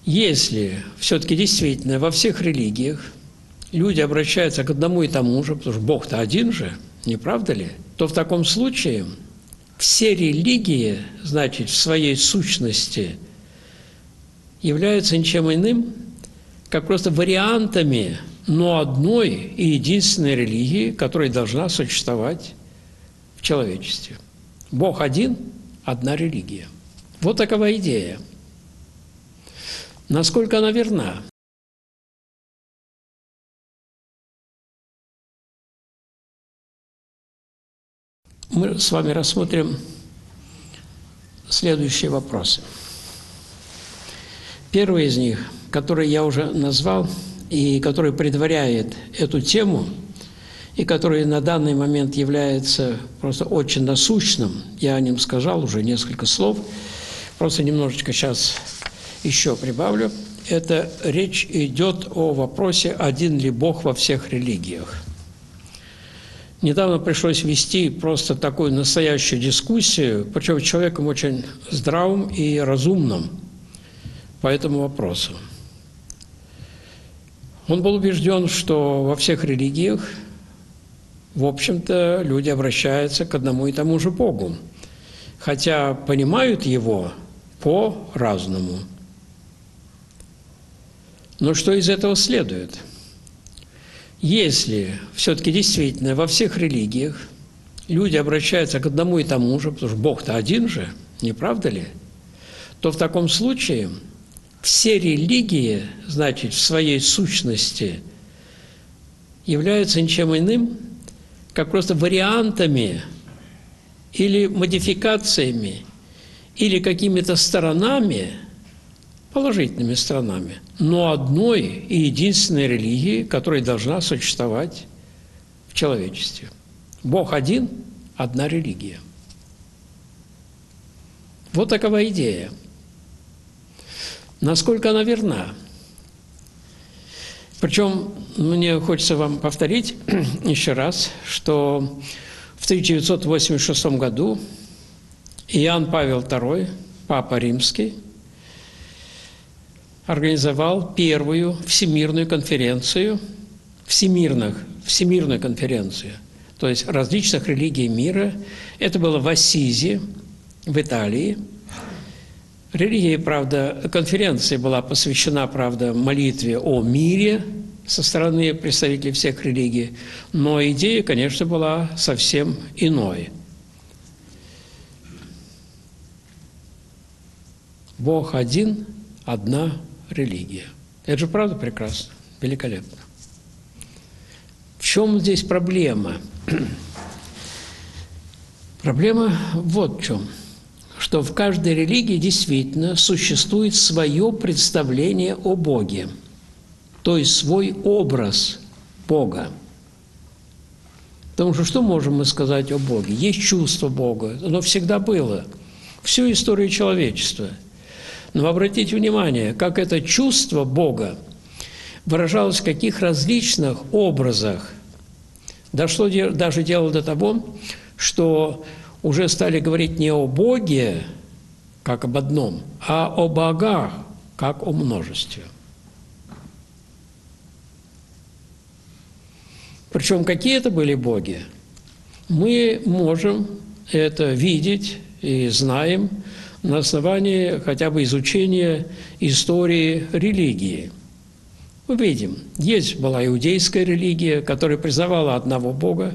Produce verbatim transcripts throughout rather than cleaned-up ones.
Если все-таки действительно во всех религиях люди обращаются к одному и тому же, потому что Бог-то один же, не правда ли, то в таком случае все религии, значит, в своей сущности являются ничем иным, как просто вариантами, но одной и единственной религии, которая должна существовать в человечестве. Бог один – одна религия. Вот такова идея. Насколько она верна? Мы с вами рассмотрим следующие вопросы. Первый из них, который я уже назвал, и который предваряет эту тему, и который на данный момент является просто очень насущным, я о нем сказал уже несколько слов, просто немножечко сейчас еще прибавлю. Это речь идет о вопросе, один ли Бог во всех религиях. Недавно пришлось вести просто такую настоящую дискуссию, причем человеком очень здравым и разумным по этому вопросу. Он был убежден, что во всех религиях, в общем-то, люди обращаются к одному и тому же Богу, хотя понимают его по-разному. Но что из этого следует? Если все-таки действительно во всех религиях люди обращаются к одному и тому же, потому что Бог-то один же, не правда ли, то в таком случае все религии, значит, в своей сущности являются ничем иным, как просто вариантами или модификациями, или какими-то сторонами, положительными сторонами, но одной и единственной религии, которая должна существовать в человечестве. Бог один – одна религия. Вот такова идея. Насколько она верна? Причем мне хочется вам повторить еще раз, что в тысяча девятьсот восемьдесят шестом году Иоанн Павел второй, Папа Римский, организовал первую всемирную конференцию, всемирных, всемирную конференцию, то есть различных религий мира. Это было в Ассизи, в Италии. Религия, правда, конференция была посвящена, правда, молитве о мире со стороны представителей всех религий, но идея, конечно, была совсем иной. Бог один, одна религия. Это же правда прекрасно, великолепно. В чем здесь проблема? Проблема вот в чем. Что в каждой религии действительно существует свое представление о Боге, то есть свой образ Бога. Потому что что можем мы сказать о Боге? Есть чувство Бога, оно всегда было, всю историю человечества. Но обратите внимание, как это чувство Бога выражалось в каких различных образах. Дошло даже дело до того, что уже стали говорить не о Боге, как об одном, а о богах, как о множестве. Причем какие это были боги? Мы можем это видеть и знаем на основании хотя бы изучения истории религии. Мы видим, есть была иудейская религия, которая признавала одного Бога,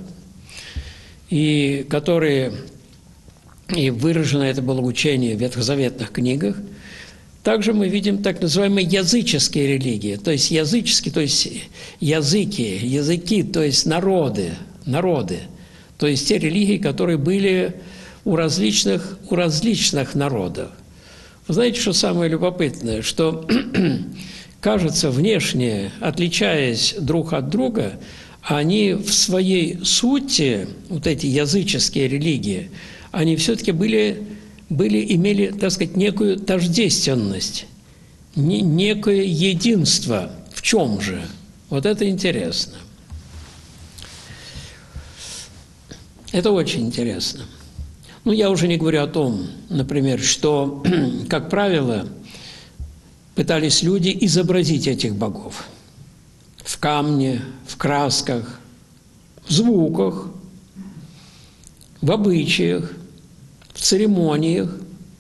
и которая, и выражено это было учение в ветхозаветных книгах. Также мы видим так называемые языческие религии, то есть языческие, то есть языки, языки, то есть народы, народы, то есть те религии, которые были у различных, у различных народов. Вы знаете, что самое любопытное, что, кажется, внешне, отличаясь друг от друга, они в своей сути, вот эти языческие религии, они все-таки были, были, имели, так сказать, некую тождественность, не, некое единство. В чем же? Вот это интересно. Это очень интересно. Ну, я уже не говорю о том, например, что, как правило, пытались люди изобразить этих богов в камне, в красках, в звуках, в обычаях, в церемониях.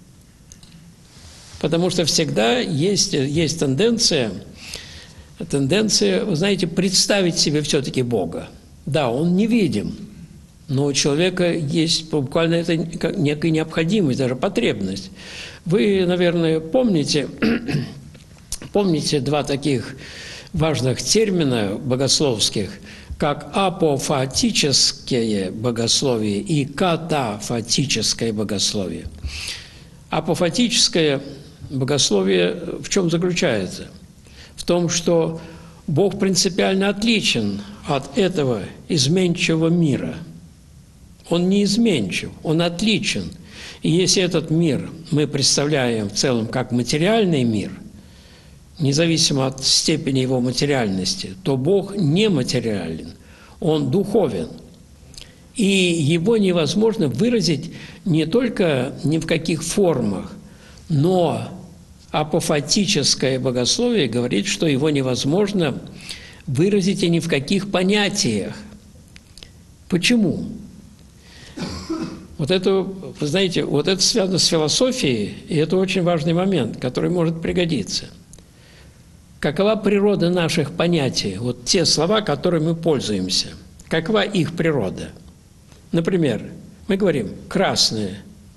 Потому что всегда есть, есть тенденция, тенденция, вы знаете, представить себе все-таки Бога. Да, Он невидим, но у человека есть буквально это некая необходимость, даже потребность. Вы, наверное, помните, помните два таких важных термина богословских, как апофатическое богословие и катафатическое богословие. Апофатическое богословие в чем заключается? В том, что Бог принципиально отличен от этого изменчивого мира. Он не изменчив, Он отличен. И если этот мир мы представляем в целом как материальный мир, независимо от степени его материальности, то Бог нематериален, Он духовен. И Его невозможно выразить не только ни в каких формах, но апофатическое богословие говорит, что Его невозможно выразить и ни в каких понятиях. Почему? Вот это, вы знаете, вот это связано с философией, и это очень важный момент, который может пригодиться. Какова природа наших понятий? Вот те слова, которыми мы пользуемся. Какова их природа? Например, мы говорим «красные».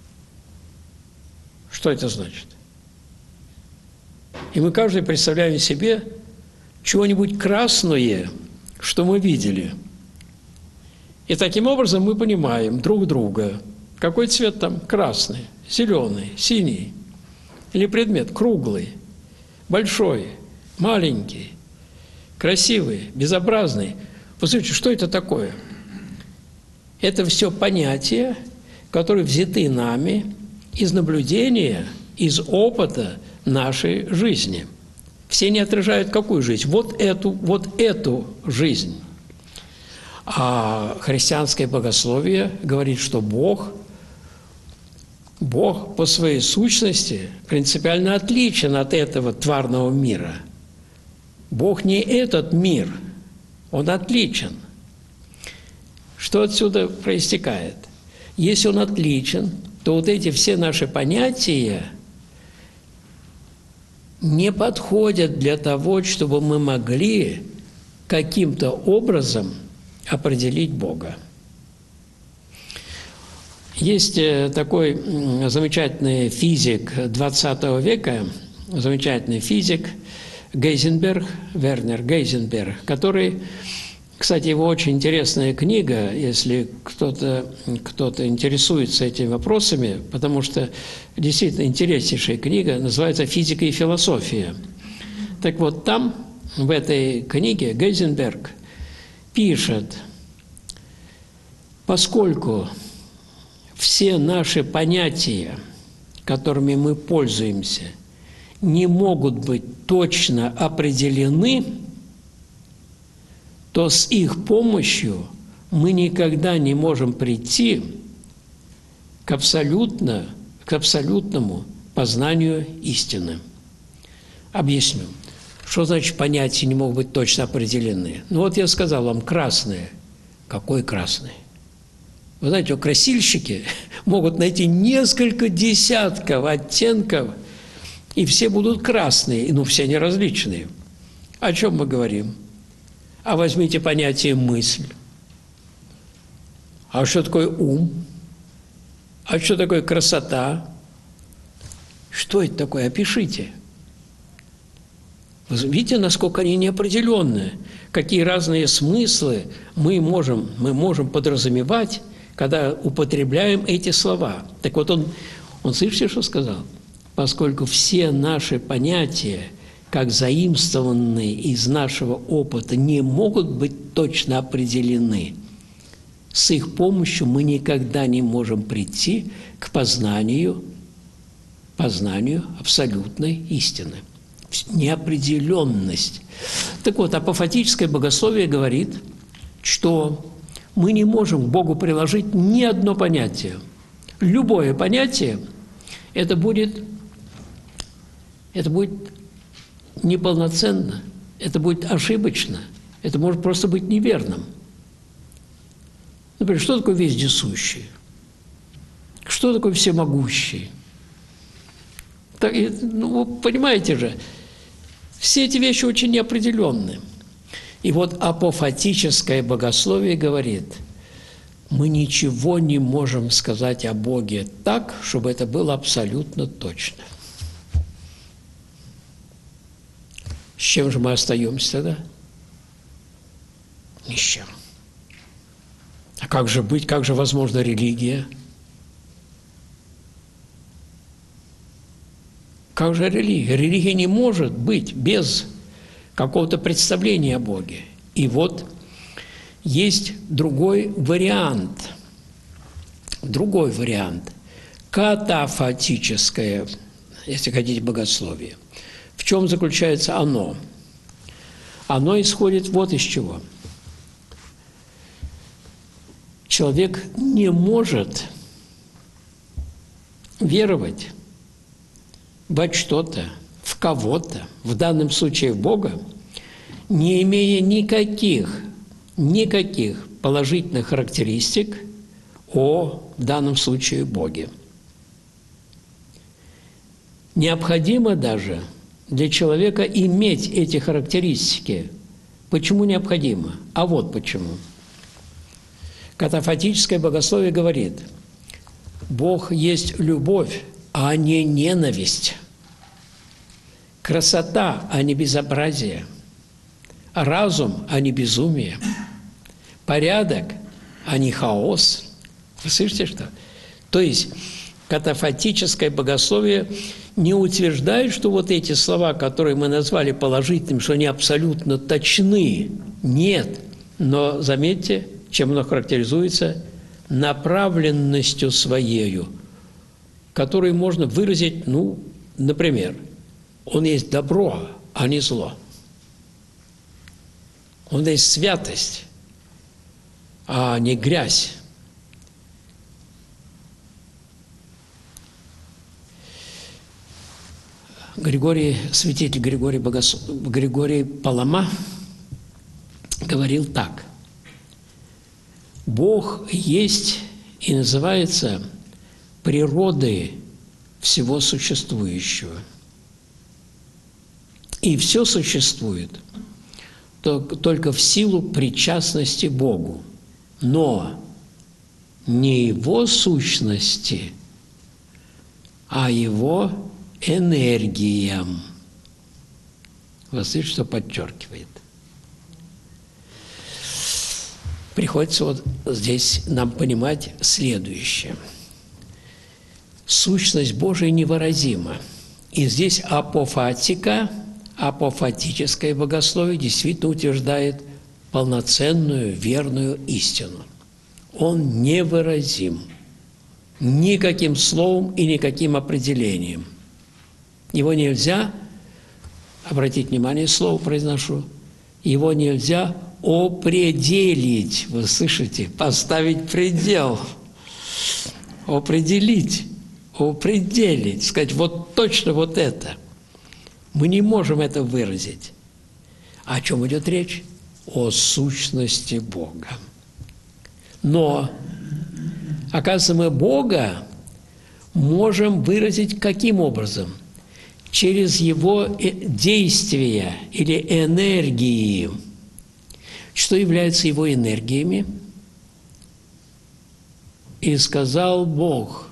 Что это значит? И мы каждый представляем себе чего-нибудь красное, что мы видели. И таким образом мы понимаем друг друга. Какой цвет там? Красный, зеленый, синий. Или предмет круглый, большой, маленький, красивый, безобразный. Посмотрите, что это такое? Это все понятия, которые взяты нами из наблюдения, из опыта нашей жизни. Все не отражают какую жизнь? Вот эту, вот эту жизнь. А христианское богословие говорит, что Бог, Бог по своей сущности принципиально отличен от этого тварного мира. Бог не этот мир, Он отличен. Что отсюда проистекает? Если Он отличен, то вот эти все наши понятия не подходят для того, чтобы мы могли каким-то образом определить Бога. Есть такой замечательный физик двадцатого века, замечательный физик Гейзенберг, Вернер Гейзенберг, который, кстати, его очень интересная книга, если кто-то кто-то интересуется этими вопросами, потому что действительно интереснейшая книга, называется «Физика и философия». Так вот, там, в этой книге, Гейзенберг пишет: поскольку все наши понятия, которыми мы пользуемся, не могут быть точно определены, то с их помощью мы никогда не можем прийти к, абсолютно, к абсолютному познанию истины. Объясню. Что значит понятия не могут быть точно определены? Ну вот я сказал вам красное. Какой красный? Вы знаете, красильщики могут найти несколько десятков оттенков, и все будут красные, но все они различные. О чем мы говорим? А возьмите понятие «мысль». А что такое ум? А что такое красота? Что это такое? Опишите. Вы видите, насколько они неопределенные, какие разные смыслы мы можем, мы можем подразумевать, когда употребляем эти слова. Так вот он, он слышите, что сказал? Поскольку все наши понятия, как заимствованные из нашего опыта, не могут быть точно определены, с их помощью мы никогда не можем прийти к познанию, познанию абсолютной истины. Неопределенность. Так вот, апофатическое богословие говорит, что мы не можем к Богу приложить ни одно понятие. Любое понятие – это будет, это будет неполноценно, это будет ошибочно, это может просто быть неверным. Например, что такое вездесущий? Что такое всемогущий? Так, ну, вы понимаете же, все эти вещи очень неопределенны. И вот апофатическое богословие говорит, мы ничего не можем сказать о Боге так, чтобы это было абсолютно точно. С чем же мы остаемся тогда? Ни с чем. А как же быть, как же возможна религия? Как же религия? Религия не может быть без какого-то представления о Боге. И вот есть другой вариант. Другой вариант. Катафатическое, если хотите, богословие. В чем заключается оно? Оно исходит вот из чего. Человек не может веровать во что-то, в кого-то, в данном случае в Бога, не имея никаких, никаких положительных характеристик о, в данном случае, Боге. Необходимо даже для человека иметь эти характеристики. Почему необходимо? А вот почему. Катафатическое богословие говорит, Бог есть любовь, а не ненависть. Красота, а не безобразие. Разум, а не безумие. Порядок, а не хаос. Вы слышите, что? То есть катафатическое богословие не утверждает, что вот эти слова, которые мы назвали положительными, что они абсолютно точны. Нет. Но заметьте, чем оно характеризуется? Направленностью своею, которую можно выразить, ну, например, он есть добро, а не зло. Он есть святость, а не грязь. Григорий, святитель Григорий, Богос... Григорий Палама говорил так. Бог есть и называется природой всего существующего. И все существует только в силу причастности Богу, но не Его сущности, а Его энергиям. Вы слышите, что подчеркивает? Приходится вот здесь нам понимать следующее. Сущность Божия невыразима. И здесь апофатика, апофатическое богословие действительно утверждает полноценную, верную истину. Он невыразим никаким словом и никаким определением. Его нельзя, обратите внимание, слово произношу, его нельзя определить, вы слышите, поставить предел, определить, определить, сказать, вот точно вот это. Мы не можем это выразить. О чем идет речь? О сущности Бога. Но, оказывается, мы Бога можем выразить каким образом? Через Его действия или энергии. Что является Его энергиями? И сказал Бог,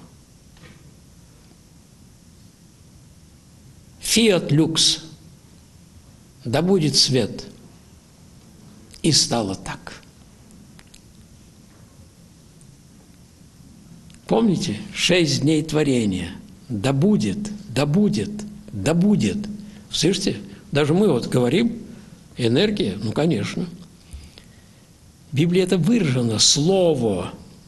«Фиат люкс, да будет свет». И стало так. Помните? Шесть дней творения. Да будет, да будет, да будет. Слышите? Даже мы вот говорим, энергия, ну, конечно. В Библии это выражено, слово,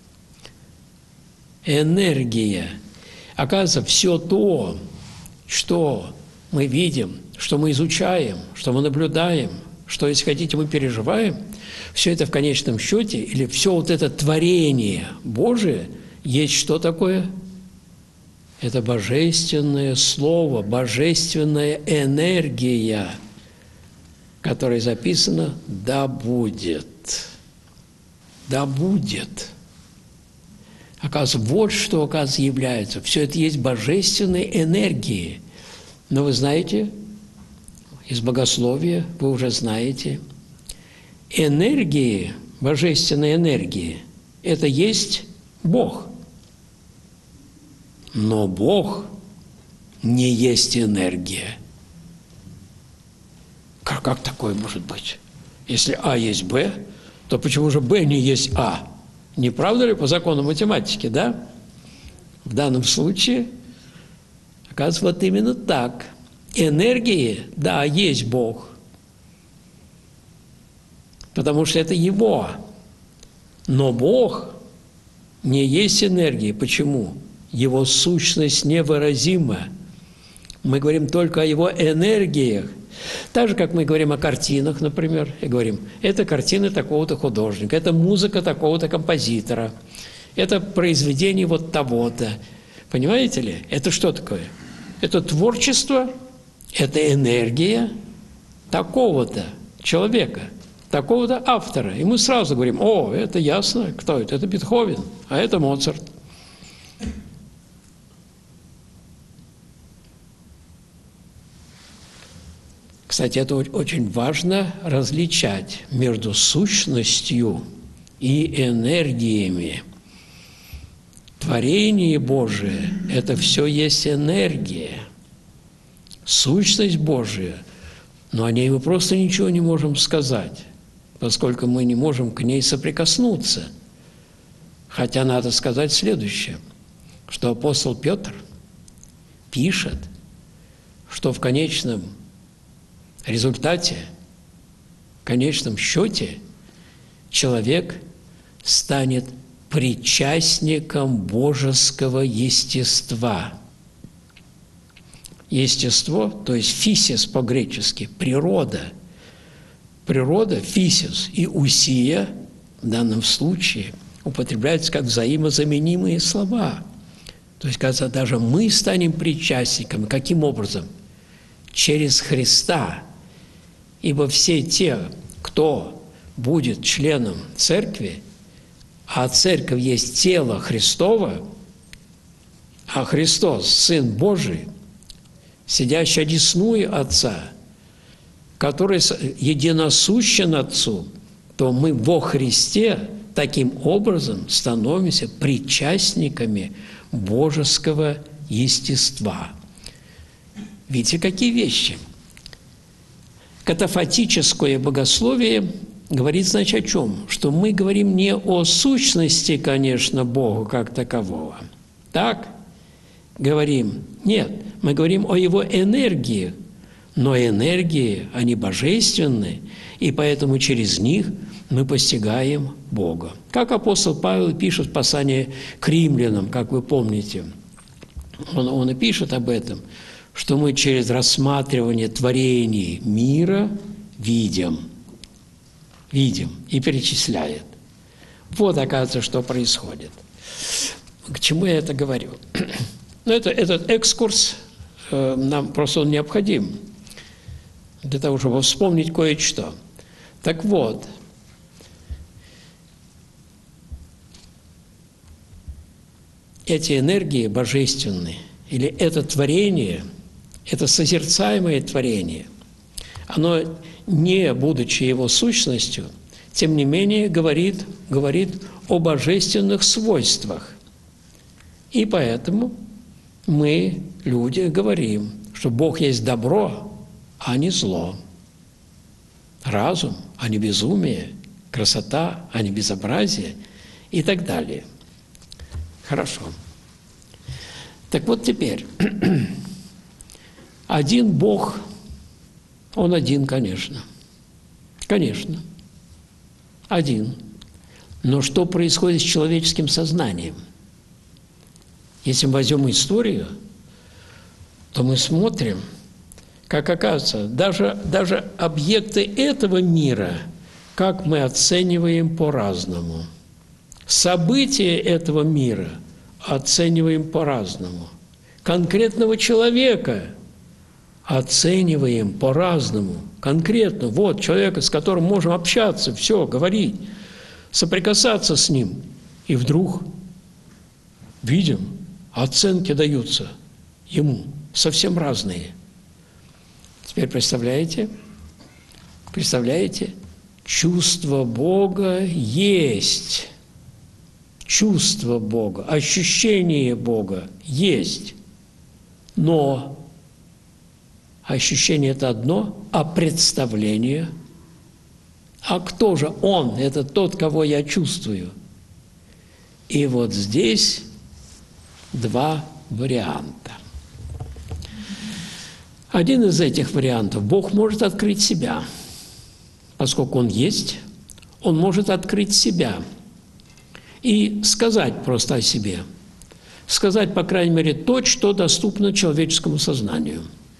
энергия. Оказывается, все то, что мы видим, что мы изучаем, что мы наблюдаем, что, если хотите, мы переживаем, все это в конечном счете, или все вот это творение Божие, есть что такое? это божественное слово, божественная энергия, которая записана «да будет». «Да будет». Оказывается, вот что, оказывается, является. Все это есть божественные энергии. Но вы знаете, из богословия вы уже знаете, энергии, божественные энергии, это есть Бог. Но Бог не есть энергия. Как, как такое может быть? Если А есть Б, то почему же Б не есть А? Не правда ли по закону математики, да? В данном случае, оказывается, вот именно так. Энергии, да, есть Бог, потому что это Его. Но Бог не есть энергии. Почему? Его сущность невыразима. Мы говорим только о Его энергиях. Так же, как мы говорим о картинах, например, и говорим, это картины такого-то художника, это музыка такого-то композитора, это произведение вот того-то. Понимаете ли? Это что такое? Это творчество, это энергия такого-то человека, такого-то автора. И мы сразу говорим, о, это ясно, кто это? Это Бетховен, а это Моцарт. Кстати, это очень важно различать между сущностью и энергиями. Творение Божие – это все есть энергия, сущность Божия, но о ней мы просто ничего не можем сказать, поскольку мы не можем к ней соприкоснуться. Хотя надо сказать следующее, что апостол Петр пишет, что в конечном результате, в конечном счете, человек станет причастником божеского естества. Естество, то есть фисис по-гречески, природа. Природа, фисис и усия в данном случае употребляются как взаимозаменимые слова. То есть, кажется, даже мы станем причастниками. Каким образом? Через Христа. Ибо все те, кто будет членом церкви, а церковь есть тело Христово, а Христос – Сын Божий, сидящий одесную Отца, который единосущен Отцу, то мы во Христе таким образом становимся причастниками божеского естества. Видите, какие вещи? Катафатическое богословие говорит, значит, о чем? Что мы говорим не о сущности, конечно, Бога как такового. Так? Говорим. Нет, мы говорим о Его энергии. Но энергии, они божественны, и поэтому через них мы постигаем Бога. Как апостол Павел пишет в послании к римлянам, как вы помните, он, он и пишет об этом, что мы через рассматривание творений мира видим, видим и перечисляет. Вот, оказывается, что происходит. К чему я это говорю? Ну, это, этот экскурс э, нам просто он необходим для того, чтобы вспомнить кое-что. Так вот, эти энергии божественные, или это творение, это созерцаемое творение, оно, не будучи его сущностью, тем не менее говорит, говорит о божественных свойствах. И поэтому мы, люди, говорим, что Бог есть добро, а не зло. Разум, а не безумие, красота, а не безобразие и так далее. Хорошо. Так вот теперь, один Бог, Он один, конечно. Конечно. Один. Но что происходит с человеческим сознанием? Если мы возьмем историю, то мы смотрим, как оказывается, даже, даже объекты этого мира, как мы оцениваем по-разному. События этого мира оцениваем по-разному. конкретного человека оцениваем по-разному. Конкретно, вот человека, с которым можем общаться, все, говорить, соприкасаться с ним. И вдруг видим, оценки даются ему совсем разные. Теперь представляете? Представляете? Чувство Бога есть. Чувство Бога, ощущение Бога есть. Но ощущение – это одно, а представление? А кто же Он? Это тот, кого я чувствую. И вот здесь два варианта. Один из этих вариантов – Бог может открыть себя. Поскольку Он есть, Он может открыть себя и сказать просто о себе. Сказать, по крайней мере, то, что доступно человеческому сознанию.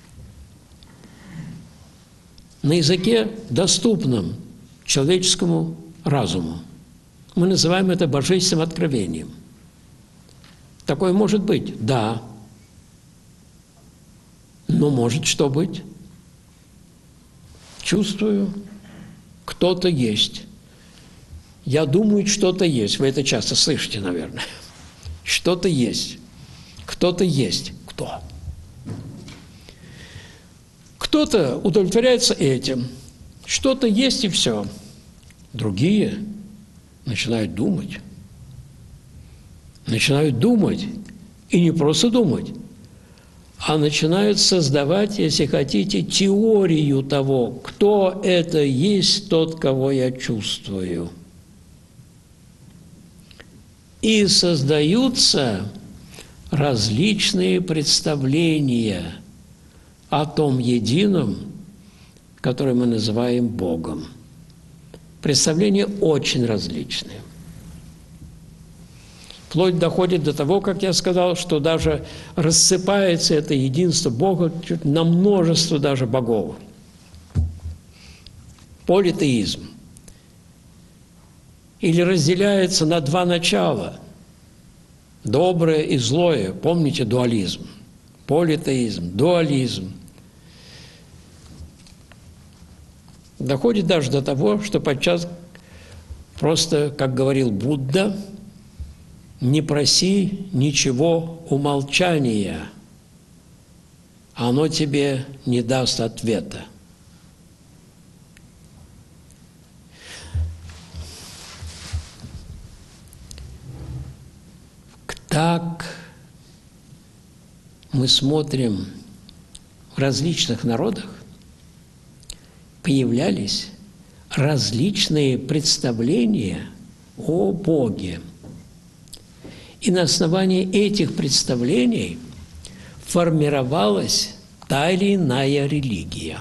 На языке, доступном человеческому разуму. Мы называем это божественным откровением. Такое может быть? Да. Но может что быть? Чувствую, кто-то есть. Я думаю, что-то есть. Вы это часто слышите, наверное. Что-то есть. Кто-то есть. Кто? Кто-то удовлетворяется этим. Что-то есть и все. Другие начинают думать. Начинают думать. И не просто думать, а начинают создавать, если хотите, теорию того, кто это есть тот, кого я чувствую. И создаются различные представления о том едином, который мы называем Богом. Представления очень различные. Вплоть доходит до того, как я сказал, что даже рассыпается это единство Бога чуть на множество даже богов. Политеизм. Или разделяется на два начала – доброе и злое. Помните дуализм? Политеизм, дуализм. Доходит даже до того, что подчас просто, как говорил Будда, не проси ничего умолчания, оно тебе не даст ответа. Так мы смотрим, в различных народах появлялись различные представления о Боге. И на основании этих представлений формировалась та или иная религия.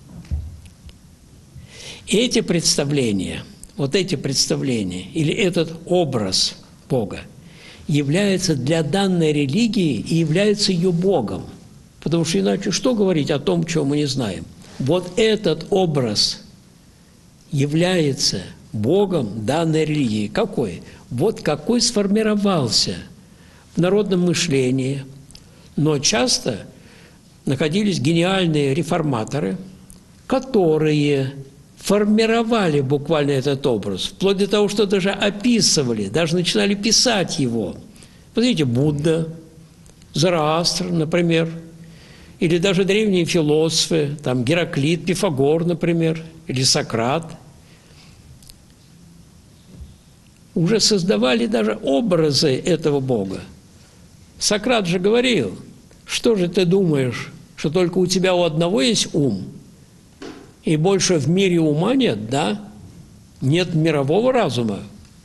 И эти представления, вот эти представления, или этот образ Бога, является для данной религии и является ее Богом. Потому что иначе что говорить о том, чего мы не знаем? Вот этот образ является Богом данной религии. Какой? Вот какой сформировался в народном мышлении. Но часто находились гениальные реформаторы, которые формировали буквально этот образ, вплоть до того, что даже описывали, даже начинали писать его. Посмотрите, Будда, Зороастр, например, или даже древние философы, там Гераклит, Пифагор, например, или Сократ, уже создавали даже образы этого Бога. Сократ же говорил, что же ты думаешь, что только у тебя у одного есть ум, и больше в мире ума нет, да? Нет мирового разума.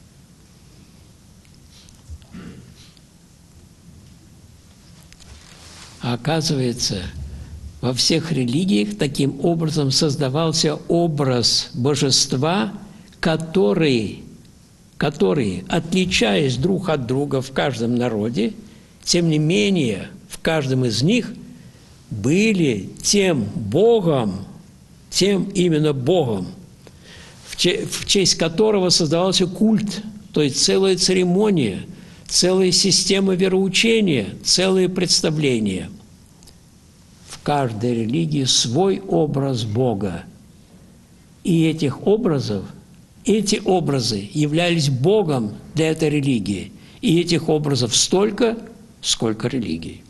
А оказывается, во всех религиях таким образом создавался образ божества, который, который, отличаясь друг от друга в каждом народе, тем не менее в каждом из них были тем Богом, тем именно Богом, в честь которого создавался культ, то есть целая церемония, целая система вероучения, целые представления. В каждой религии свой образ Бога. И этих образов, эти образы являлись Богом для этой религии. И этих образов столько, сколько религий.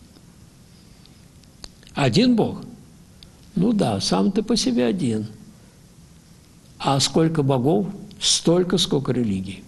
Один Бог? Ну да, сам ты по себе один. А сколько богов? Столько, сколько религий.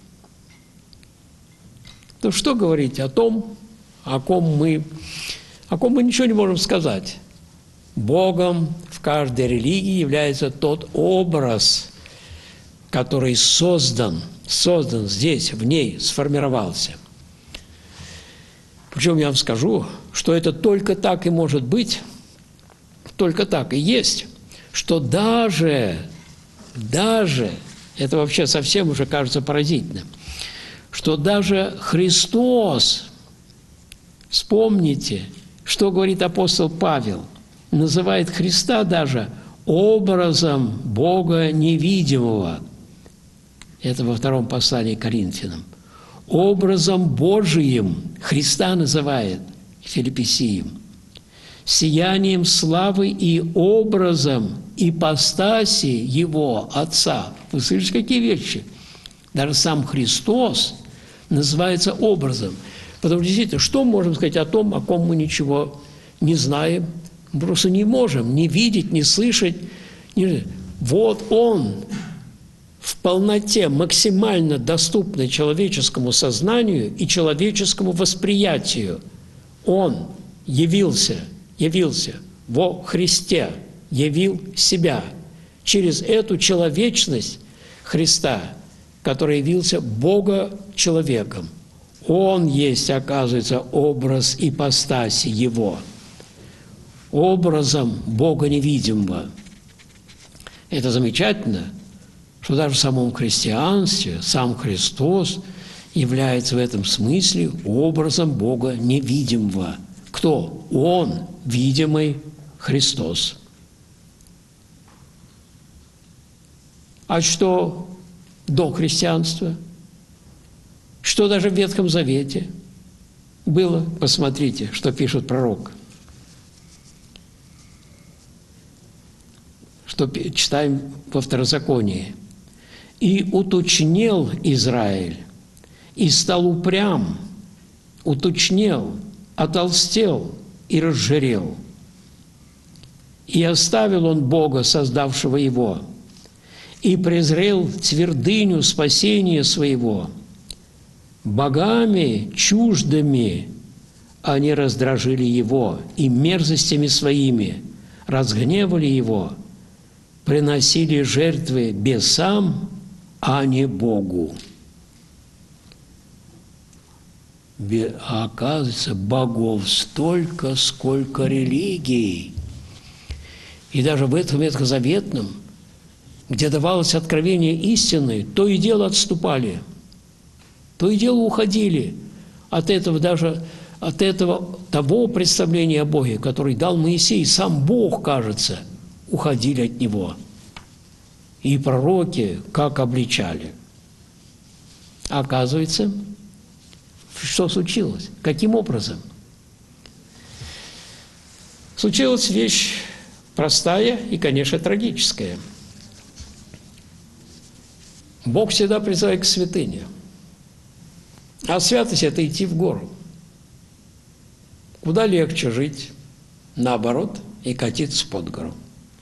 То что говорить о том, о ком мы, о ком мы ничего не можем сказать? Богом в каждой религии является тот образ, который создан, создан здесь, в ней, сформировался. Причем я вам скажу, что это только так и может быть, только так и есть, что даже, даже, это вообще совсем уже кажется поразительным, что даже Христос, вспомните, что говорит апостол Павел, называет Христа даже образом Бога невидимого. Это во втором послании к Коринфянам. Образом Божиим Христа называет Филиппесиям. Сиянием славы и образом ипостаси Его Отца. Вы слышите, какие вещи? Даже сам Христос называется образом. Потому что, действительно, что можем сказать о том, о ком мы ничего не знаем? Мы просто не можем ни видеть, ни слышать. Ни... Вот Он в полноте, максимально доступный человеческому сознанию и человеческому восприятию. Он явился, явился во Христе, явил себя через эту человечность Христа, который явился Бога-человеком. Он есть, оказывается, образ ипостаси Его, образом Бога невидимого. Это замечательно, что даже в самом христианстве сам Христос является в этом смысле образом Бога невидимого. Кто? Он, видимый Христос. А что до христианства? Что даже в Ветхом Завете было? Посмотрите, что пишет пророк. Что читаем во Второзаконии. «И уточнел Израиль, и стал упрям, уточнел, отолстел и разжирел. И оставил он Бога, создавшего его, и презрел твердыню спасения своего. Богами чуждыми они раздражили его, и мерзостями своими разгневали его, приносили жертвы бесам, а не Богу». А оказывается, богов столько, сколько религий. И даже в этом ветхозаветном, где давалось откровение истины, то и дело отступали, то и дело уходили от этого, даже от этого того представления о Боге, который дал Моисей, сам Бог, кажется, уходили от него. И пророки как обличали. Оказывается, что случилось? Каким образом? Случилась вещь простая и, конечно, трагическая. Бог всегда призывает к святыне. А святость – это идти в гору. Куда легче жить, наоборот, и катиться под гору.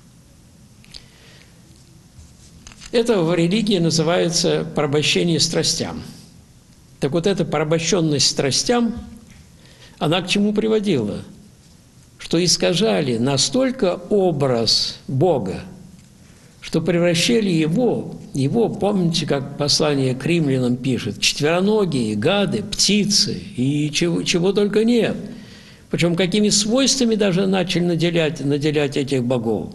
Это в религии называется порабощение страстям. Так вот, эта порабощенность страстям, она к чему приводила? Что искажали настолько образ Бога, что превращали его, его, помните, как послание к римлянам пишет, четвероногие, гады, птицы и чего, чего только нет. Причем какими свойствами даже начали наделять, наделять этих богов.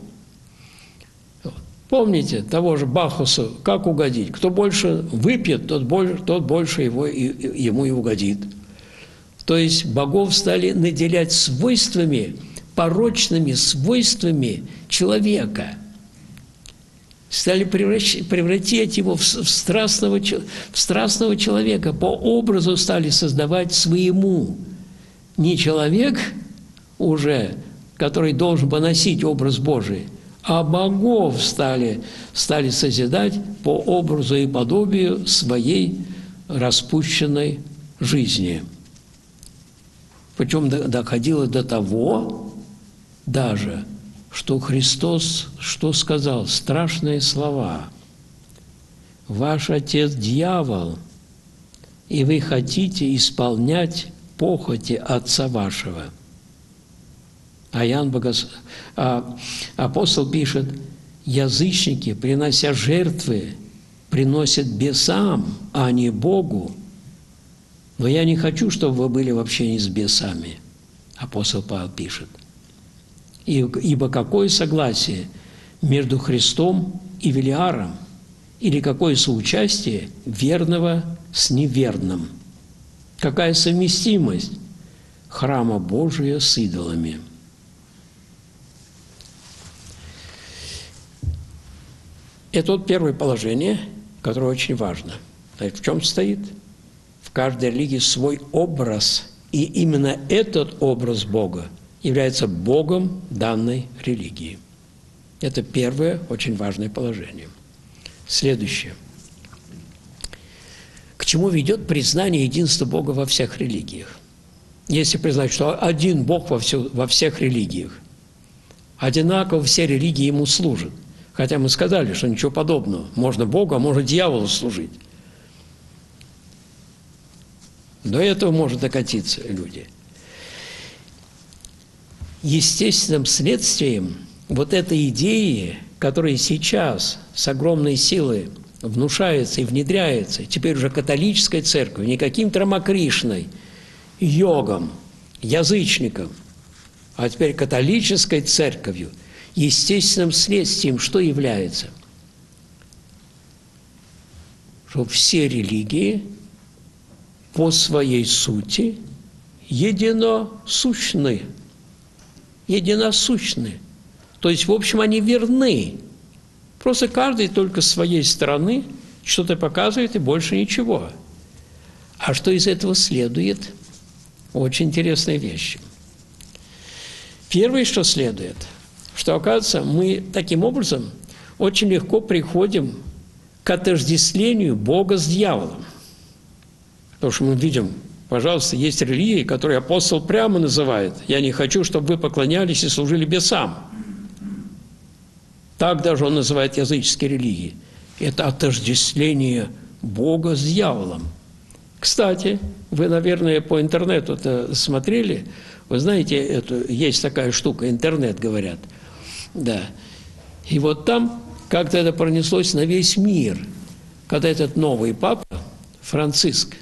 Помните того же Бахусу, как угодить? Кто больше выпьет, тот больше, тот больше его, и, ему и угодит. То есть богов стали наделять свойствами, порочными свойствами человека. стали превращать, превратить его в, в, страстного, в страстного человека, по образу стали создавать своему. Не человек уже, который должен поносить образ Божий, а богов стали, стали созидать по образу и подобию своей распущенной жизни. Причем доходило до того даже, что Христос, что сказал, страшные слова. «Ваш отец дьявол, и вы хотите исполнять похоти отца вашего». А Иоанн Богос... а апостол пишет: «Язычники, принося жертвы, приносят бесам, а не Богу. Но я не хочу, чтобы вы были в общении с бесами». Апостол Павел пишет. «Ибо какое согласие между Христом и Велиаром, или какое соучастие верного с неверным? Какая совместимость храма Божия с идолами?» Это вот первое положение, которое очень важно. В чем стоит? В каждой религии свой образ, и именно этот образ Бога является Богом данной религии. Это первое очень важное положение. Следующее. К чему ведет признание единства Бога во всех религиях? Если признать, что один Бог во, все, во всех религиях, одинаково все религии Ему служат, хотя мы сказали, что ничего подобного. Можно Богу, а можно дьяволу служить. До этого может докатиться люди. Естественным следствием вот этой идеи, которая сейчас с огромной силой внушается и внедряется, теперь уже католической церковью, не каким-то Рамакришной, йогом, язычником, а теперь католической церковью, естественным следствием что является? Что все религии по своей сути единосущны. Единосущны. То есть, в общем, они верны. Просто каждый только с своей стороны что-то показывает и больше ничего. А что из этого следует? Очень интересные вещи. Первое, что следует, что, оказывается, мы таким образом очень легко приходим к отождествлению Бога с дьяволом. Потому что мы видим, пожалуйста, есть религии, которые апостол прямо называет: «Я не хочу, чтобы вы поклонялись и служили бесам». Так даже он называет языческие религии. Это отождествление Бога с дьяволом. Кстати, вы, наверное, по интернету это смотрели. Вы знаете, это, есть такая штука, интернет, говорят. Да. И вот там как-то это пронеслось на весь мир, когда этот новый папа, Франциск,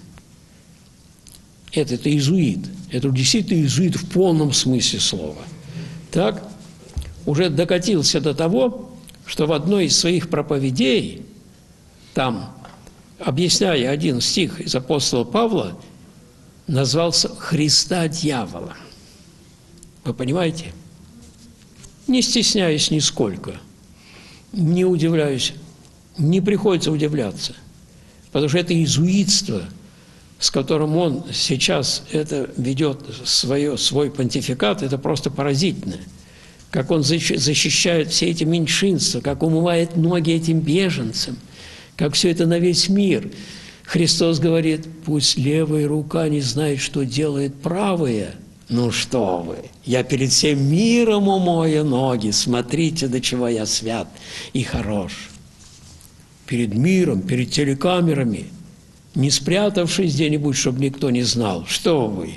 этот иезуит, это действительно иезуит в полном смысле слова, так, уже докатился до того, что в одной из своих проповедей, там, объясняя один стих из апостола Павла, назвался «Христа дьявола». Вы понимаете? Не стесняюсь нисколько, не удивляюсь, не приходится удивляться, потому что это иезуитство, с которым он сейчас это ведет свое, свой понтификат, это просто поразительно. Как он защищает все эти меньшинства, как умывает ноги этим беженцам, как все это на весь мир. Христос говорит: «Пусть левая рука не знает, что делает правая». Ну что вы, я перед всем миром умою ноги, смотрите, до чего я свят и хорош. Перед миром, перед телекамерами, не спрятавшись где-нибудь, чтобы никто не знал. Что вы?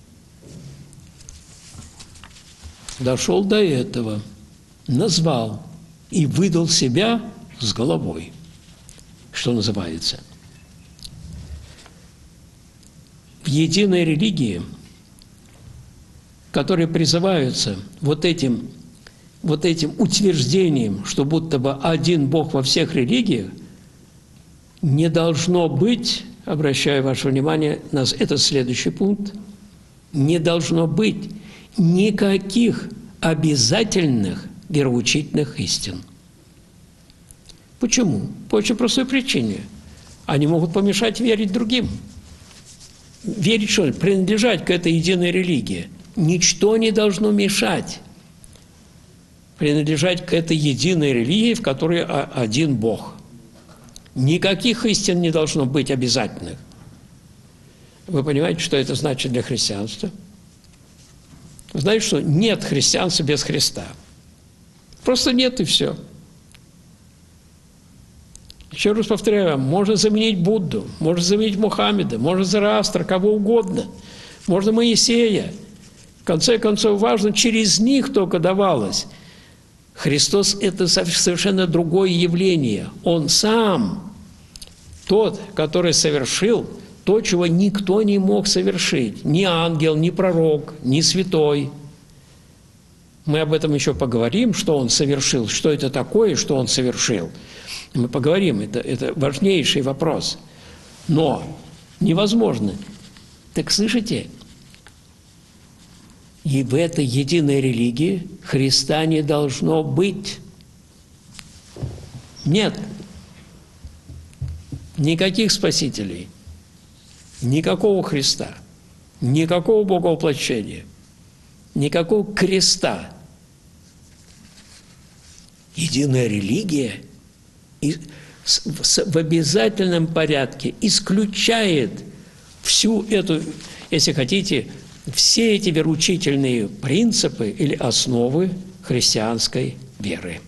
Дошел до этого, назвал и выдал себя с головой, что называется. В единой религии, которые призываются вот этим, вот этим утверждением, что будто бы один Бог во всех религиях, не должно быть, обращаю ваше внимание, на это следующий пункт, не должно быть никаких обязательных вероучительных истин. Почему? По очень простой причине. Они могут помешать верить другим. Верить, что принадлежать к этой единой религии. Ничто не должно мешать принадлежать к этой единой религии, в которой один Бог. Никаких истин не должно быть обязательных. Вы понимаете, что это значит для христианства? Вы знаете, что нет христианства без Христа. Просто нет, и все. Еще раз повторяю вам, можно заменить Будду, можно заменить Мухаммеда, можно Зороастра, кого угодно, можно Моисея. В конце концов, важно, через них только давалось. Христос – это совершенно другое явление. Он сам тот, который совершил то, чего никто не мог совершить. Ни ангел, ни пророк, ни святой. Мы об этом еще поговорим, что он совершил, что это такое, что он совершил. Мы поговорим, это, это важнейший вопрос. Но невозможно. Так слышите? И в этой единой религии Христа не должно быть. Нет. Никаких спасителей. Никакого Христа. Никакого Боговоплощения. Никакого креста. Единая религия в обязательном порядке исключает всю эту, если хотите, все эти вероучительные принципы или основы христианской веры.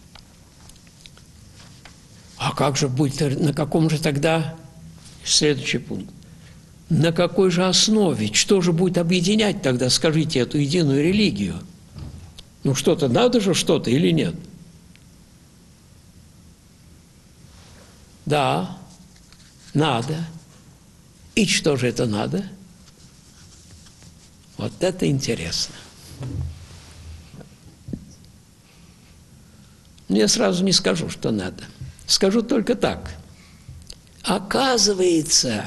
А как же будет, на каком же тогда, следующий пункт, на какой же основе, что же будет объединять тогда, скажите, эту единую религию? Ну что-то, надо же что-то или нет? Да, надо. И что же это надо? Вот это интересно. Но я сразу не скажу, что надо. Скажу только так. Оказывается,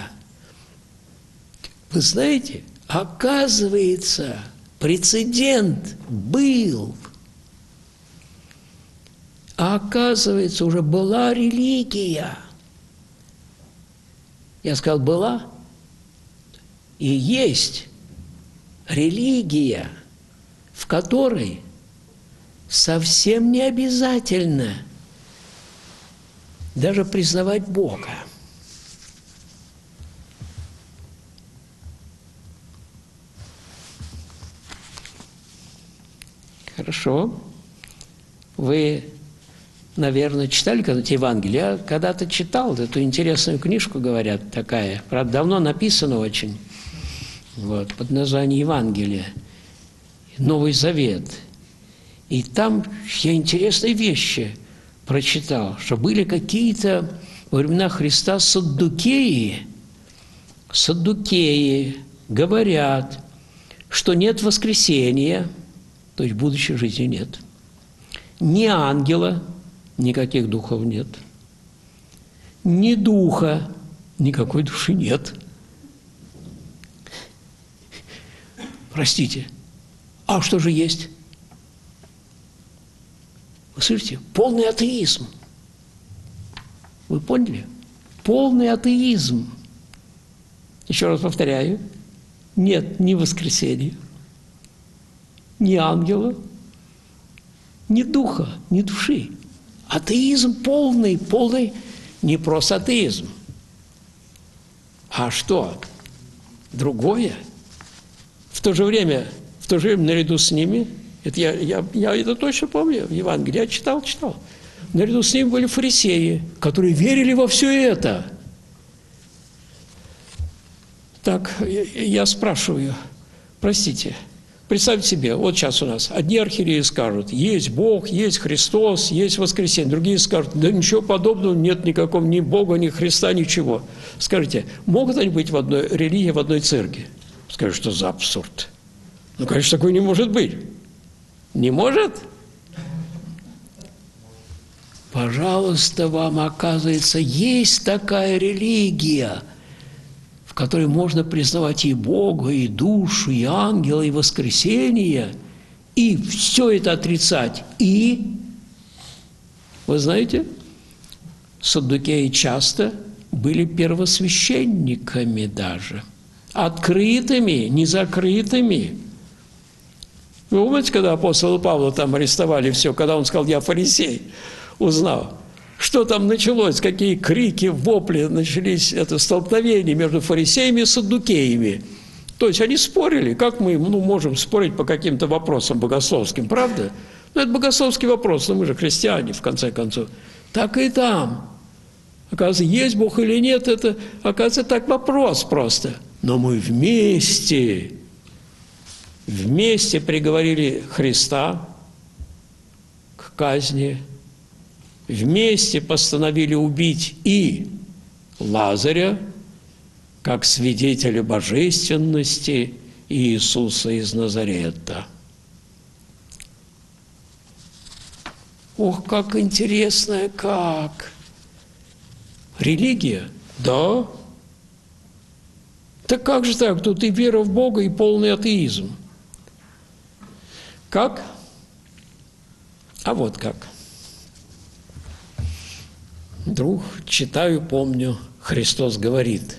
вы знаете, оказывается, прецедент был. А оказывается, уже была религия. Я сказал, была. И есть религия, в которой совсем не обязательно даже признавать Бога. Хорошо. Вы, наверное, читали когда-то Евангелие? Я когда-то читал эту интересную книжку, говорят, такая. Правда, давно написана очень. Вот, под названием Евангелие. Новый Завет. И там я интересные вещи прочитал, что были какие-то во времена Христа саддукеи. Саддукеи говорят, что нет воскресения, то есть будущей жизни нет. Ни ангела, никаких духов нет. Ни духа, никакой души нет. Простите, а что же есть? Вы слышите? Полный атеизм. Вы поняли? Полный атеизм. Еще раз повторяю. Нет ни воскресения, ни ангела, ни духа, ни души. Атеизм полный, полный, не просто атеизм. А что? Другое. В то же время, в то же время наряду с ними, это я, я, я это точно помню, в Евангелии я читал, читал, наряду с ними были фарисеи, которые верили во все это. Так, я, я спрашиваю, простите, представьте себе, вот сейчас у нас одни архиереи скажут, есть Бог, есть Христос, есть воскресенье, другие скажут, да ничего подобного, нет никакого ни Бога, ни Христа, ничего. Скажите, могут они быть в одной религии, в одной церкви? Скажут, что за абсурд. Ну, конечно, такой не может быть. Не может? Пожалуйста, вам, оказывается, есть такая религия, в которой можно признавать и Бога, и душу, и ангела, и воскресение, и все это отрицать. И, вы знаете, саддукеи часто были первосвященниками даже. Открытыми, не закрытыми. Вы помните, когда апостола Павла там арестовали все, когда он сказал: «Я фарисей», узнал, что там началось, какие крики, вопли, начались, это столкновение между фарисеями и саддукеями. То есть они спорили, как мы ну, можем спорить по каким-то вопросам богословским, правда? Ну, это богословский вопрос, но мы же христиане, в конце концов. Так и там. Оказывается, есть Бог или нет, это, оказывается, так вопрос просто. Но мы вместе, вместе приговорили Христа к казни, вместе постановили убить и Лазаря, как свидетеля божественности Иисуса из Назарета. Ох, как интересно, как! Религия? Да. Так как же так? Тут и вера в Бога, и полный атеизм. Как? А вот как. Вдруг читаю, помню, Христос говорит.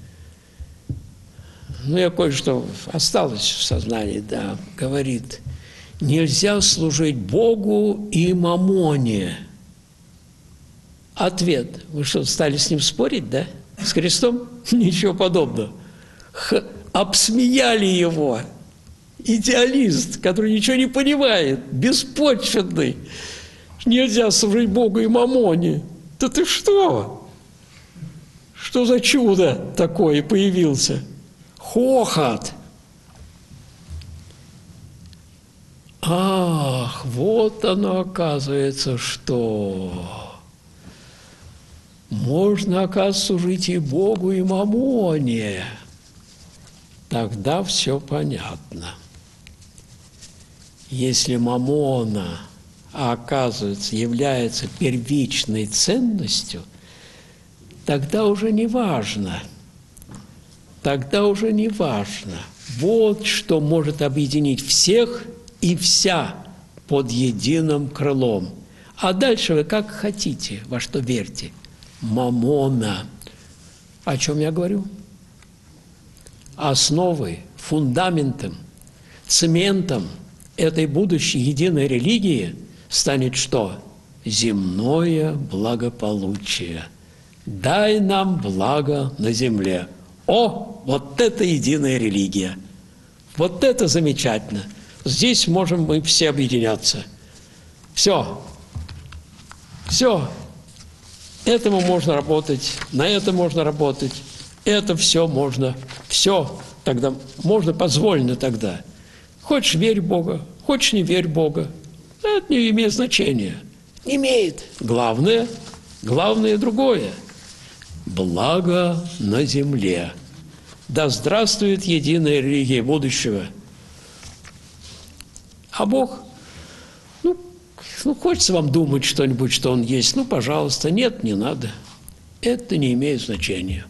Ну, я кое-что осталось в сознании, да, говорит. Нельзя служить Богу и мамоне. Ответ. Вы что, стали с ним спорить, да? С Христом? Ничего подобного. Х обсмеяли его. Идеалист, который ничего не понимает, беспочвенный. Нельзя служить Богу и мамоне. Да ты что? Что за чудо такое появился? Хохот. Ах, вот оно оказывается, что можно, оказывается, служить и Богу, и мамоне. Тогда все понятно. Если мамона, оказывается, является первичной ценностью, тогда уже не важно. Тогда уже не важно. Вот что может объединить всех и вся под единым крылом. А дальше вы как хотите, во что верьте. Мамона. О чем я говорю? Основой, фундаментом, цементом этой будущей единой религии станет что? Земное благополучие. Дай нам благо на земле. О, вот это единая религия. Вот это замечательно. Здесь можем мы все объединяться. Все. Все. Этому можно работать, на это можно работать. Это все можно. Все. Тогда можно, позволено тогда. Хочешь, верь в Бога, хочешь, не верь в Бога. Это не имеет значения. Не имеет. Главное, главное другое. Благо на земле. Да здравствует единая религия будущего. А Бог, ну, ну, хочется вам думать что-нибудь, что Он есть, ну, пожалуйста, нет, не надо. Это не имеет значения.